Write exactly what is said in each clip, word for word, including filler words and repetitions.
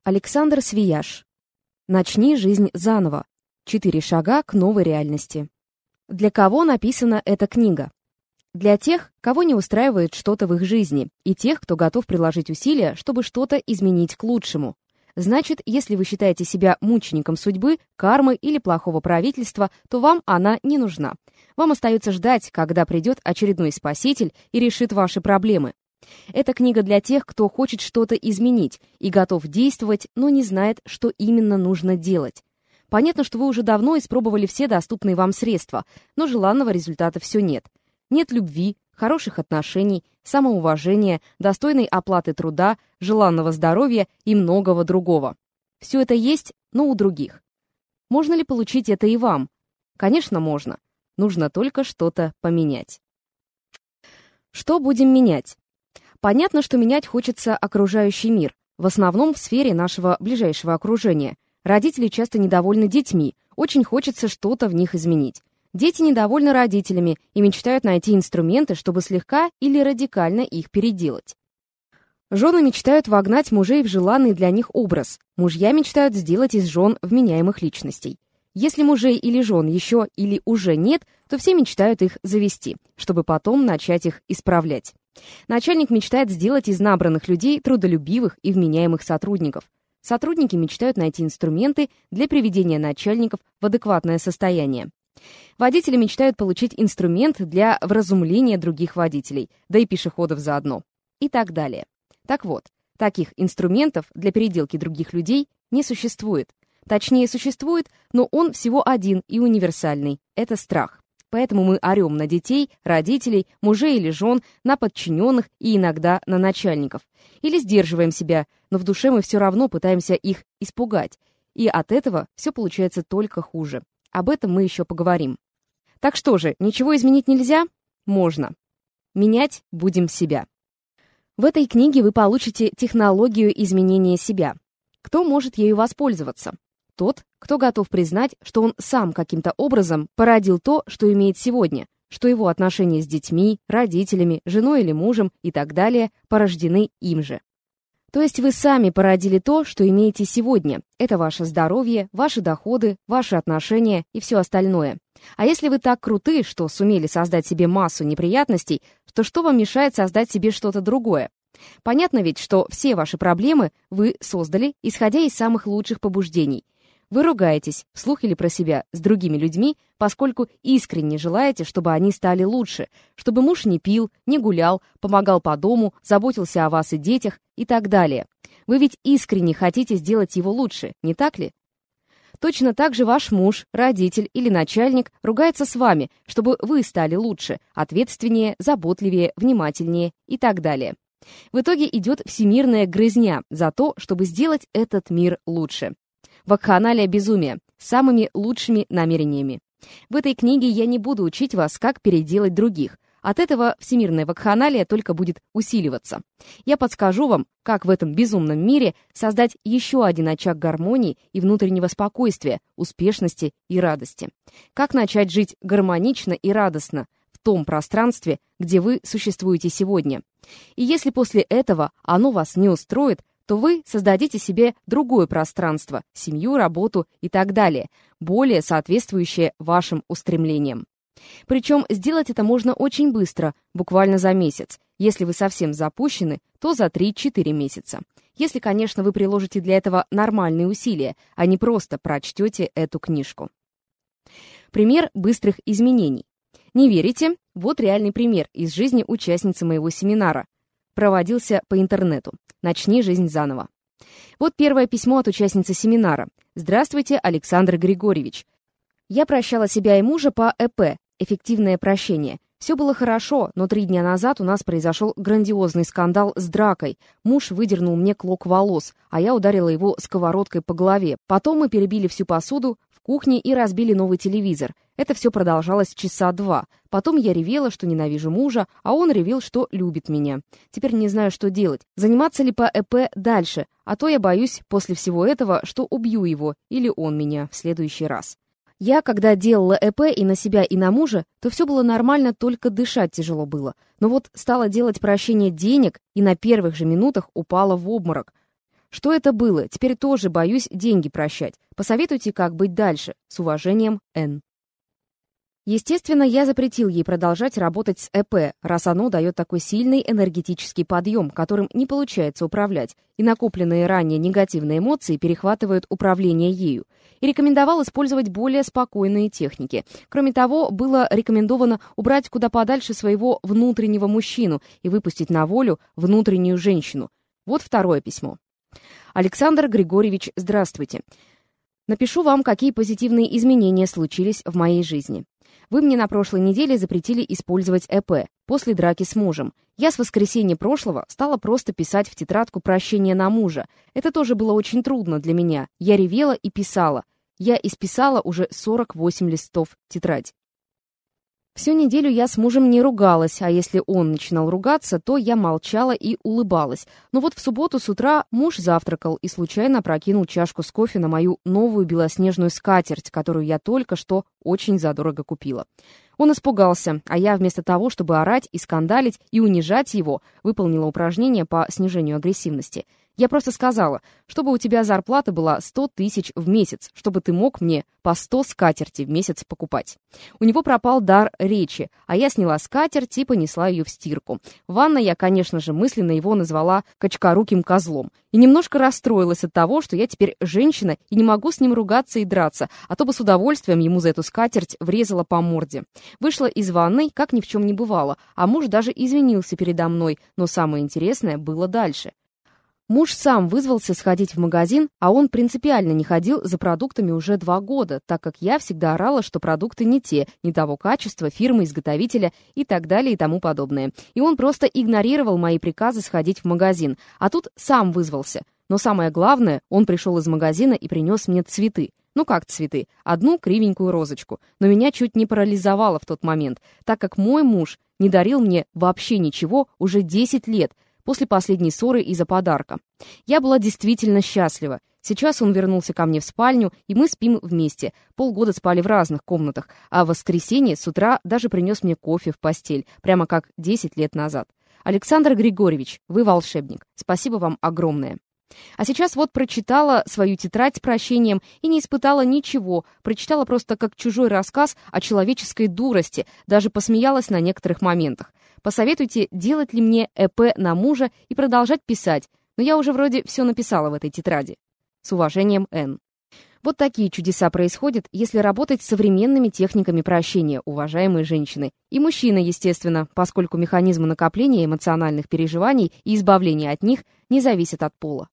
Александр Свияж. Начни жизнь заново. Четыре шага к новой реальности. Для кого написана эта книга? Для тех, кого не устраивает что-то в их жизни, и тех, кто готов приложить усилия, чтобы что-то изменить к лучшему. Значит, если вы считаете себя мучеником судьбы, кармы или плохого правительства, то вам она не нужна. Вам остается ждать, когда придет очередной спаситель и решит ваши проблемы. Эта книга для тех, кто хочет что-то изменить и готов действовать, но не знает, что именно нужно делать. Понятно, что вы уже давно испробовали все доступные вам средства, но желанного результата все нет. Нет любви, хороших отношений, самоуважения, достойной оплаты труда, желанного здоровья и многого другого. Все это есть, но у других. Можно ли получить это и вам? Конечно, можно. Нужно только что-то поменять. Что будем менять? Понятно, что менять хочется окружающий мир, в основном в сфере нашего ближайшего окружения. Родители часто недовольны детьми, очень хочется что-то в них изменить. Дети недовольны родителями и мечтают найти инструменты, чтобы слегка или радикально их переделать. Жены мечтают вогнать мужей в желанный для них образ. Мужья мечтают сделать из жен вменяемых личностей. Если мужей или жен еще или уже нет, то все мечтают их завести, чтобы потом начать их исправлять. Начальник мечтает сделать из набранных людей трудолюбивых и вменяемых сотрудников. Сотрудники мечтают найти инструменты для приведения начальников в адекватное состояние. Водители мечтают получить инструмент для вразумления других водителей, да и пешеходов заодно. И так далее. Так вот, таких инструментов для переделки других людей не существует. Точнее, существует, но он всего один и универсальный – это страх. Поэтому мы орем на детей, родителей, мужей или жен, на подчиненных и иногда на начальников. Или сдерживаем себя, но в душе мы все равно пытаемся их испугать. И от этого все получается только хуже. Об этом мы еще поговорим. Так что же, ничего изменить нельзя? Можно. Менять будем себя. В этой книге вы получите технологию изменения себя. Кто может ею воспользоваться? Тот, кто готов признать, что он сам каким-то образом породил то, что имеет сегодня, что его отношения с детьми, родителями, женой или мужем и так далее порождены им же. То есть вы сами породили то, что имеете сегодня. Это ваше здоровье, ваши доходы, ваши отношения и все остальное. А если вы так круты, что сумели создать себе массу неприятностей, то что вам мешает создать себе что-то другое? Понятно ведь, что все ваши проблемы вы создали, исходя из самых лучших побуждений. Вы ругаетесь, вслух или про себя, с другими людьми, поскольку искренне желаете, чтобы они стали лучше, чтобы муж не пил, не гулял, помогал по дому, заботился о вас и детях и так далее. Вы ведь искренне хотите сделать его лучше, не так ли? Точно так же ваш муж, родитель или начальник ругается с вами, чтобы вы стали лучше, ответственнее, заботливее, внимательнее и так далее. В итоге идет всемирная грызня за то, чтобы сделать этот мир лучше. Вакханалия безумия с самыми лучшими намерениями. В этой книге я не буду учить вас, как переделать других. От этого всемирная вакханалия только будет усиливаться. Я подскажу вам, как в этом безумном мире создать еще один очаг гармонии и внутреннего спокойствия, успешности и радости. Как начать жить гармонично и радостно в том пространстве, где вы существуете сегодня. И если после этого оно вас не устроит, то вы создадите себе другое пространство, семью, работу и так далее, более соответствующее вашим устремлениям. Причем сделать это можно очень быстро, буквально за месяц. Если вы совсем запущены, то за три-четыре месяца. Если, конечно, вы приложите для этого нормальные усилия, а не просто прочтете эту книжку. Пример быстрых изменений. Не верите? Вот реальный пример из жизни участницы моего семинара. Проводился по интернету. «Начни жизнь заново». Вот первое письмо от участницы семинара. «Здравствуйте, Александр Григорьевич. Я прощала себя и мужа по ЭП, эффективное прощение. Все было хорошо, но три дня назад у нас произошел грандиозный скандал с дракой. Муж выдернул мне клок волос, а я ударила его сковородкой по голове. Потом мы перебили всю посуду в кухне и разбили новый телевизор. Это все продолжалось часа два. Потом я ревела, что ненавижу мужа, а он ревел, что любит меня. Теперь не знаю, что делать. Заниматься ли по ЭП дальше? А то я боюсь после всего этого, что убью его или он меня в следующий раз. Я, когда делала ЭП и на себя, и на мужа, то все было нормально, только дышать тяжело было. Но вот стала делать прощение денег и на первых же минутах упала в обморок. Что это было? Теперь тоже боюсь деньги прощать. Посоветуйте, как быть дальше. С уважением, Н. Естественно, я запретил ей продолжать работать с ЭП, раз оно дает такой сильный энергетический подъем, которым не получается управлять, и накопленные ранее негативные эмоции перехватывают управление ею. И рекомендовал использовать более спокойные техники. Кроме того, было рекомендовано убрать куда подальше своего внутреннего мужчину и выпустить на волю внутреннюю женщину. Вот второе письмо. Александр Григорьевич, здравствуйте. Напишу вам, какие позитивные изменения случились в моей жизни. Вы мне на прошлой неделе запретили использовать ЭП после драки с мужем. Я с воскресенья прошлого стала просто писать в тетрадку прощения на мужа. Это тоже было очень трудно для меня. Я ревела и писала. Я исписала уже сорок восемь листов тетрадь. Всю неделю я с мужем не ругалась, а если он начинал ругаться, то я молчала и улыбалась. Но вот в субботу с утра муж завтракал и случайно опрокинул чашку с кофе на мою новую белоснежную скатерть, которую я только что очень задорого купила. Он испугался, а я вместо того, чтобы орать и скандалить и унижать его, выполнила упражнение по снижению агрессивности. Я просто сказала, чтобы у тебя зарплата была сто тысяч в месяц, чтобы ты мог мне по сто скатерти в месяц покупать. У него пропал дар речи, а я сняла скатерть и понесла ее в стирку. В ванной я, конечно же, мысленно его назвала качкоруким козлом. И немножко расстроилась от того, что я теперь женщина и не могу с ним ругаться и драться, а то бы с удовольствием ему за эту скатерть врезала по морде. Вышла из ванной, как ни в чем не бывало, а муж даже извинился передо мной, но самое интересное было дальше. Муж сам вызвался сходить в магазин, а он принципиально не ходил за продуктами уже два года, так как я всегда орала, что продукты не те, не того качества, фирмы-изготовителя и так далее и тому подобное. И он просто игнорировал мои приказы сходить в магазин, а тут сам вызвался. Но самое главное, он пришел из магазина и принес мне цветы. Ну как цветы? Одну кривенькую розочку. Но меня чуть не парализовало в тот момент, так как мой муж не дарил мне вообще ничего уже десять лет, после последней ссоры из-за подарка. Я была действительно счастлива. Сейчас он вернулся ко мне в спальню, и мы спим вместе. Полгода спали в разных комнатах, а в воскресенье с утра даже принес мне кофе в постель, прямо как десять лет назад. Александр Григорьевич, вы волшебник. Спасибо вам огромное. А сейчас вот прочитала свою тетрадь с прощением и не испытала ничего, прочитала просто как чужой рассказ о человеческой дурости, даже посмеялась на некоторых моментах. Посоветуйте, делать ли мне ЭП на мужа и продолжать писать, но я уже вроде все написала в этой тетради. С уважением, Н. Вот такие чудеса происходят, если работать с современными техниками прощения, уважаемые женщины. И мужчины, естественно, поскольку механизмы накопления эмоциональных переживаний и избавления от них не зависят от пола.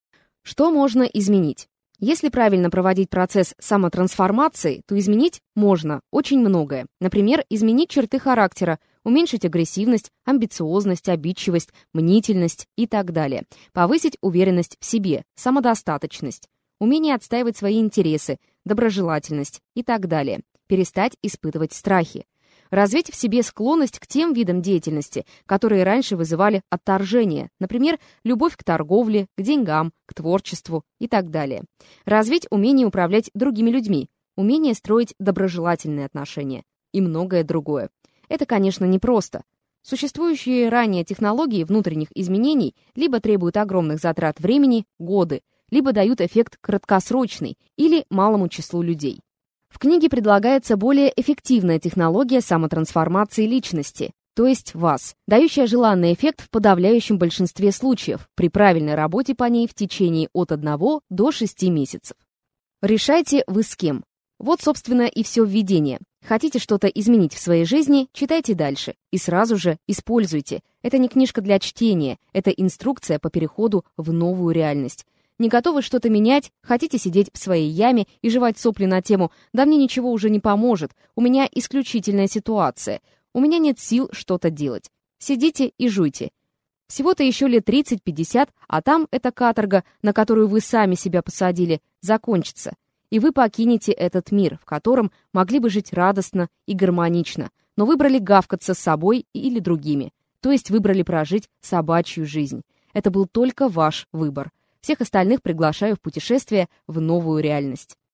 Что можно изменить? Если правильно проводить процесс самотрансформации, то изменить можно очень многое. Например, изменить черты характера, уменьшить агрессивность, амбициозность, обидчивость, мнительность и так далее. Повысить уверенность в себе, самодостаточность, умение отстаивать свои интересы, доброжелательность и так далее. Перестать испытывать страхи. Развить в себе склонность к тем видам деятельности, которые раньше вызывали отторжение, например, любовь к торговле, к деньгам, к творчеству и так далее. Развить умение управлять другими людьми, умение строить доброжелательные отношения и многое другое. Это, конечно, непросто. Существующие ранее технологии внутренних изменений либо требуют огромных затрат времени, годы, либо дают эффект краткосрочный или малому числу людей. В книге предлагается более эффективная технология самотрансформации личности, то есть вас, дающая желанный эффект в подавляющем большинстве случаев при правильной работе по ней в течение от одного до шести месяцев. Решайте вы с кем. Вот, собственно, и все введение. Хотите что-то изменить в своей жизни, читайте дальше и сразу же используйте. Это не книжка для чтения, это инструкция по переходу в новую реальность. Не готовы что-то менять, хотите сидеть в своей яме и жевать сопли на тему «да мне ничего уже не поможет, у меня исключительная ситуация, у меня нет сил что-то делать». Сидите и жуйте. Всего-то еще лет тридцать-пятьдесят, а там эта каторга, на которую вы сами себя посадили, закончится. И вы покинете этот мир, в котором могли бы жить радостно и гармонично, но выбрали гавкаться с собой или другими, то есть выбрали прожить собачью жизнь. Это был только ваш выбор. Всех остальных приглашаю в путешествие в новую реальность.